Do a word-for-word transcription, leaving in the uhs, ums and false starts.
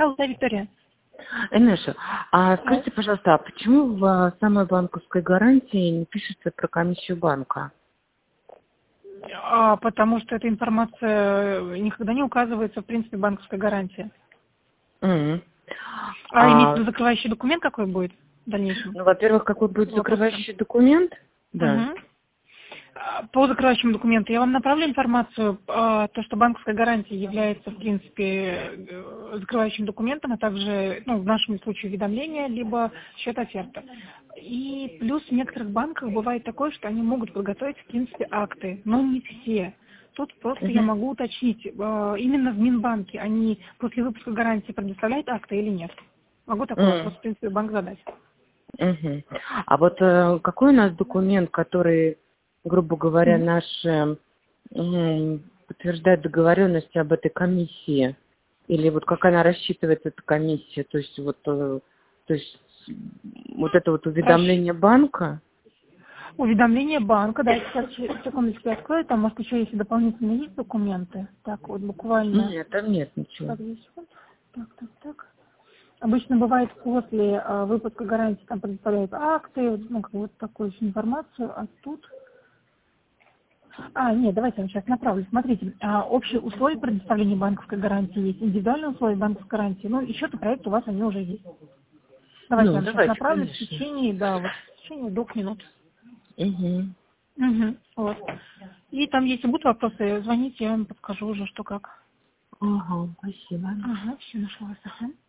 Алло, да, Виктория. Инесса, а Да. скажите, пожалуйста, а почему в а, самой банковской гарантии не пишется про комиссию банка? А, потому что эта информация никогда не указывается, в принципе, банковской гарантии. Мгм. А имеется в А, виду закрывающий документ какой будет в дальнейшем? ну, во-первых, какой будет Вопрос в чем? закрывающий документ? Да. Мгм. А, По закрывающему документу я вам направлю информацию, а, то, что банковская гарантия является, в принципе, э, закрывающим документом, а также, ну, в нашем случае, уведомление, либо счет оферта. И плюс в некоторых банках бывает такое, что они могут подготовить, в принципе, акты, но не все. Тут просто я Мгм. могу уточнить, э, именно в Минбанке они после выпуска гарантии предоставляют акты или нет. Могу такой вопрос, М, в принципе, в банк задать. мгм. А вот э, какой у нас документ, который, грубо говоря, Мгм. наш э, м, подтверждает договоренность об этой комиссии? Или вот как она рассчитывается, эта комиссия? То есть вот, э, то есть вот это вот Расщ- уведомление банка? Уведомление банка, да, сейчас че- секундочку я открою, там, может, еще есть дополнительные есть документы. Так, вот буквально, Нет, там нет ничего. так, две секунды. Так, так, так. Обычно бывает после а, выпуска гарантии, там предоставляют акты, ну, как бы вот такую всю информацию, а тут... А, нет, давайте я вам сейчас направлю. Смотрите, а, общие условия предоставления банковской гарантии есть, индивидуальные условия банковской гарантии, ну, и счет и проект у вас, они уже есть. Давайте Ну, я вам сейчас давайте, направлю в конечно. течение, да, вот в течение двух минут. Угу. Угу, вот. И там, если будут вопросы, звоните, я вам подскажу уже, что как. Ага, спасибо. Ага, все нашла вас. Ага.